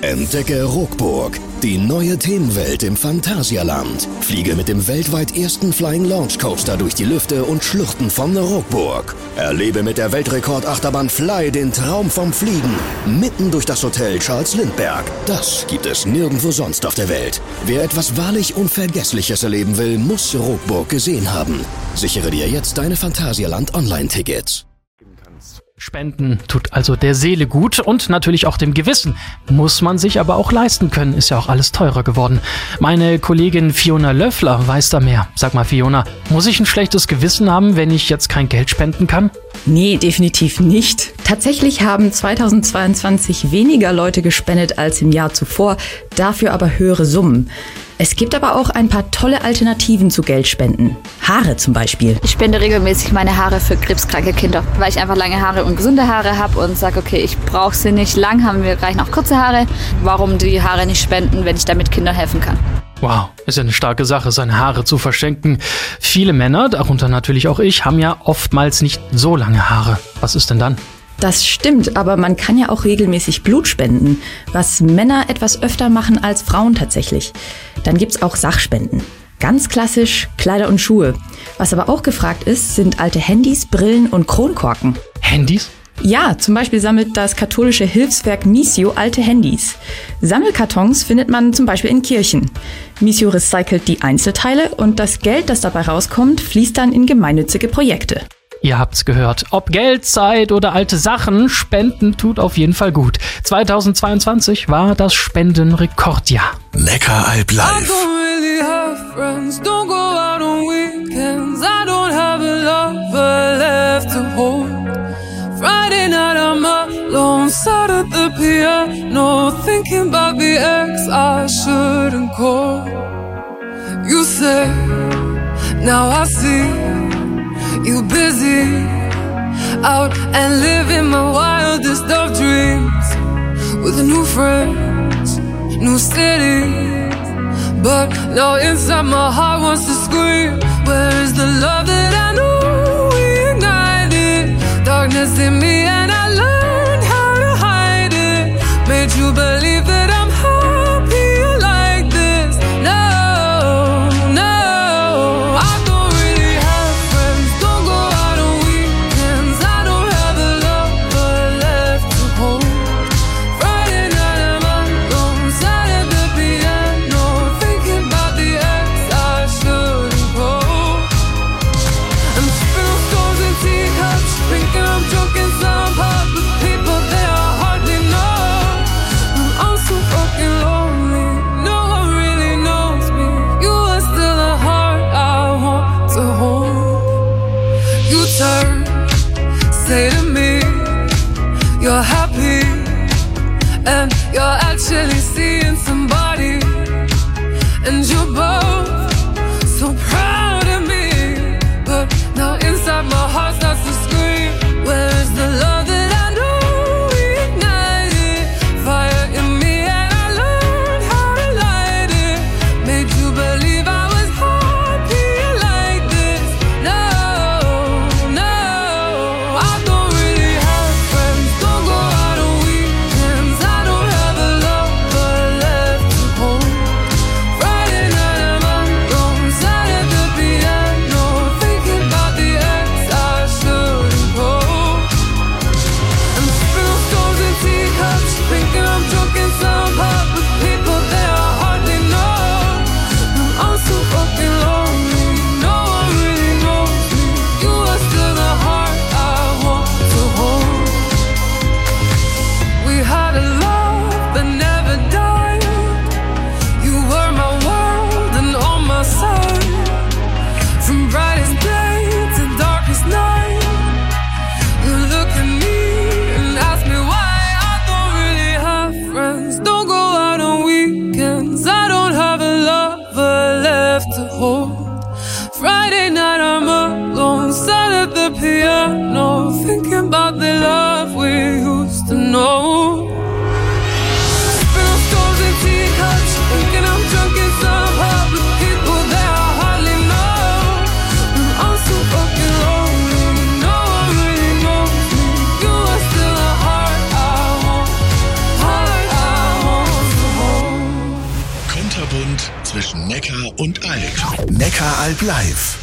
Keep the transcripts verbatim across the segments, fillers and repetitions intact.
Entdecke Ruckburg, die neue Themenwelt im Phantasialand. Fliege mit dem weltweit ersten Flying Launch Coaster durch die Lüfte und Schluchten von Ruckburg. Erlebe mit der Weltrekord-Achterbahn Fly den Traum vom Fliegen. Mitten durch das Hotel Charles Lindbergh. Das gibt es nirgendwo sonst auf der Welt. Wer etwas wahrlich Unvergessliches erleben will, muss Ruckburg gesehen haben. Sichere dir jetzt deine Phantasialand-Online-Tickets. Spenden tut also der Seele gut und natürlich auch dem Gewissen. Muss man sich aber auch leisten können, ist ja auch alles teurer geworden. Meine Kollegin Fiona Löffler weiß da mehr. Sag mal Fiona, muss ich ein schlechtes Gewissen haben, wenn ich jetzt kein Geld spenden kann? Nee, definitiv nicht. Tatsächlich haben zweitausendzweiundzwanzig weniger Leute gespendet als im Jahr zuvor, dafür aber höhere Summen. Es gibt aber auch ein paar tolle Alternativen zu Geldspenden. Haare zum Beispiel. Ich spende regelmäßig meine Haare für krebskranke Kinder, weil ich einfach lange Haare und gesunde Haare habe und sage, okay, ich brauche sie nicht lang, haben wir reichen auch kurze Haare. Warum die Haare nicht spenden, wenn ich damit Kindern helfen kann? Wow, ist ja eine starke Sache, seine Haare zu verschenken. Viele Männer, darunter natürlich auch ich, haben ja oftmals nicht so lange Haare. Was ist denn dann? Das stimmt, aber man kann ja auch regelmäßig Blut spenden, was Männer etwas öfter machen als Frauen tatsächlich. Dann gibt's auch Sachspenden. Ganz klassisch Kleider und Schuhe. Was aber auch gefragt ist, sind alte Handys, Brillen und Kronkorken. Handys? Ja, zum Beispiel sammelt das katholische Hilfswerk Missio alte Handys. Sammelkartons findet man zum Beispiel in Kirchen. Missio recycelt die Einzelteile und das Geld, das dabei rauskommt, fließt dann in gemeinnützige Projekte. Ihr habt's gehört. Ob Geld, Zeit oder alte Sachen, Spenden tut auf jeden Fall gut. zweitausendzweiundzwanzig war das Spendenrekordjahr. Neckaralb live. Friday night I'm alone, sat at the piano, thinking about the ex I shouldn't call. You say, now I see you busy, out and living my wildest of dreams, with new friends, new cities. But now inside my heart wants to scream, where is the love that I knew we ignited? Darkness in me and I learned how to hide it. Made you believe that I'm happy like this. No, no, I don't really have friends. Don't go out on weekends. I don't have a lover left to hold. Friday night I'm alone, sat at the piano, thinking about the ex I shouldn't call. I'm spilling stones and teacups, thinking I'm drunk in some pub with people that I hardly know. I'm so fucking lonely, no one really knows me. You are still a heart I want to hold. You turn, say to me, you're happy, and you're actually seeing somebody, and you're both so proud of me. But now inside my heart starts to scream, where is the love that I knew we ignited? Fire in me and I learned how to light it. Made you believe I was happy like this. No, no, I don't really have friends. Don't go out on weekends. I don't have a lover left to hold. Friday night I'm Land zwischen Neckar und Alb. Neckaralb live.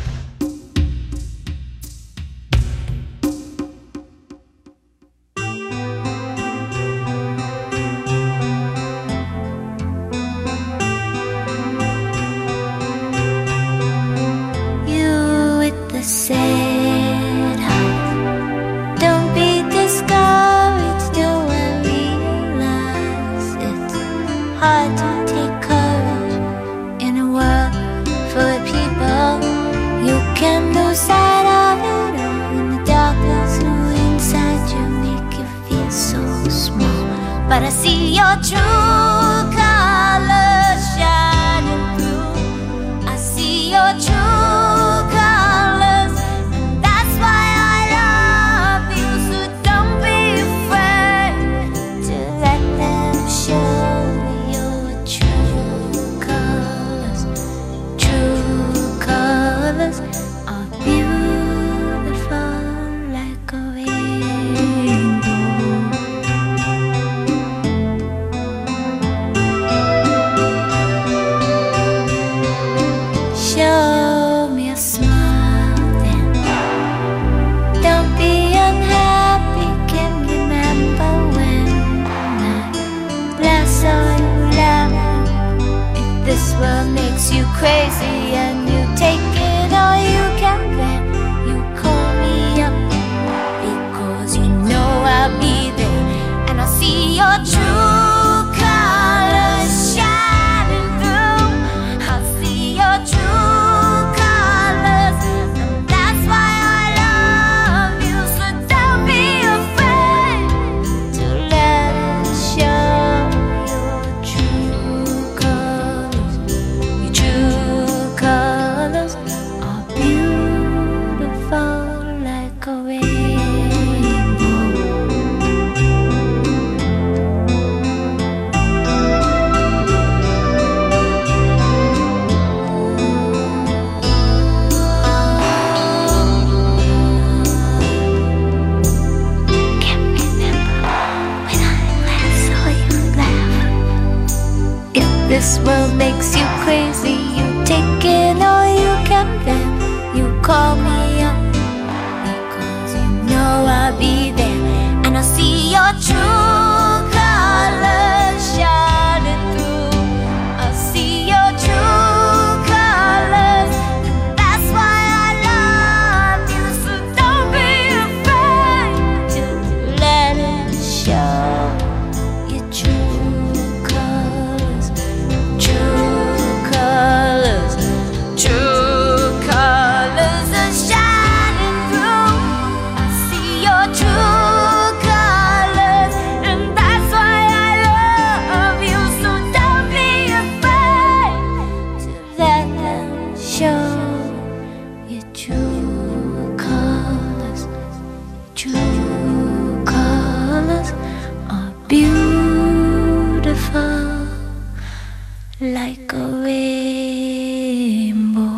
But I see your true colors shining through. I see your true colors, and that's why I love you. So don't be afraid to let them show your true colors. True colors are beautiful like a rainbow. Show me a smile then. Don't be unhappy, can remember when I last saw you laugh. If this world makes you crazy and you take it all you can, then you call me up, because you know I'll be there, and I'll see your true colors shining through. I'll see your true colors, and that's why I love you. So don't be afraid to let us show your true colors. Your true colors are beautiful like a rainbow. Can't remember when I last saw you laugh. If this world makes you crazy, you take it all you can, then you call me up, because you know I'll be there, and I'll see your true colors shining through. I'll see your true colors, and that's why I love you. So don't be afraid to let it show your true colors. True colors, true colors are shining through. I see your true colors, and that's why I love you. So don't be afraid to let them show your true colors. True colors are beautiful like a rainbow.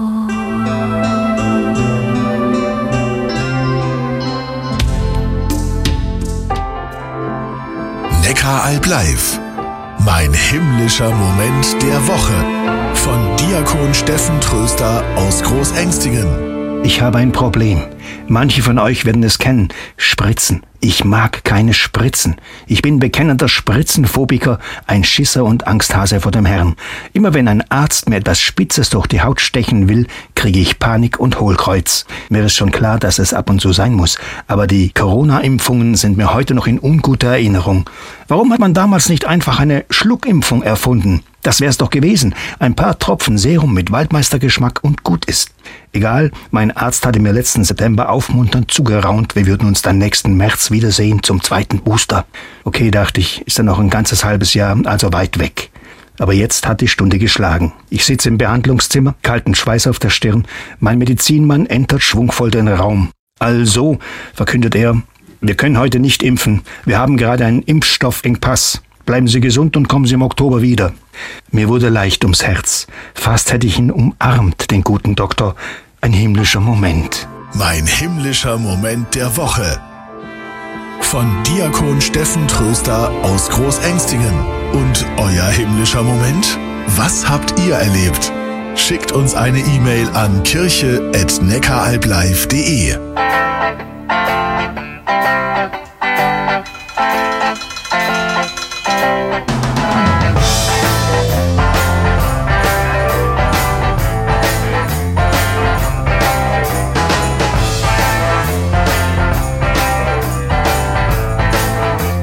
Neckaralb live. Mein himmlischer Moment der Woche. Von Diakon Steffen Tröster aus Großängstingen. Ich habe ein Problem. Manche von euch werden es kennen. Spritzen. Ich mag keine Spritzen. Ich bin bekennender Spritzenphobiker, ein Schisser und Angsthase vor dem Herrn. Immer wenn ein Arzt mir etwas Spitzes durch die Haut stechen will, kriege ich Panik und Hohlkreuz. Mir ist schon klar, dass es ab und zu sein muss. Aber die Corona-Impfungen sind mir heute noch in unguter Erinnerung. Warum hat man damals nicht einfach eine Schluckimpfung erfunden? Das wär's doch gewesen. Ein paar Tropfen Serum mit Waldmeistergeschmack und gut ist. Egal, mein Arzt hatte mir letzten September aufmunternd zugeraunt, wir würden uns dann nächsten März wiedersehen zum zweiten Booster. Okay, dachte ich, ist dann noch ein ganzes halbes Jahr, also weit weg. Aber jetzt hat die Stunde geschlagen. Ich sitze im Behandlungszimmer, kalten Schweiß auf der Stirn. Mein Medizinmann entert schwungvoll den Raum. Also, verkündet er, wir können heute nicht impfen. Wir haben gerade einen Impfstoffengpass. Bleiben Sie gesund und kommen Sie im Oktober wieder. Mir wurde leicht ums Herz. Fast hätte ich ihn umarmt, den guten Doktor. Ein himmlischer Moment. Mein himmlischer Moment der Woche. Von Diakon Steffen Tröster aus Großängstingen. Und euer himmlischer Moment? Was habt ihr erlebt? Schickt uns eine E-Mail an kirche at neckaralblive punkt de.